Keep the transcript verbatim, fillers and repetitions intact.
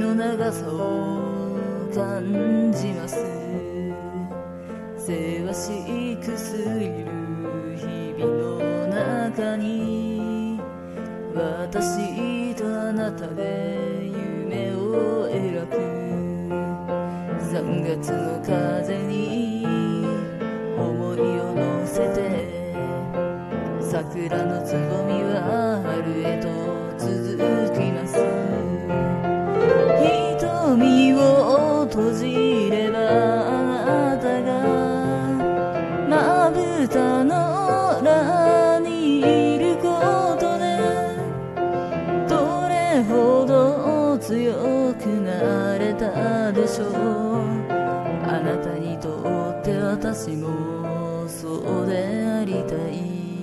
の長さを感じます。せわしくすぎる日々の中に、私とあなたで夢を描く。三月の風に思いを乗せて、桜のつぼみは春へと続きます。瞳を閉じればあなたがまぶたの裏にいることで、どれほど強くなれたでしょう。あなたにとって私もそうでありたい。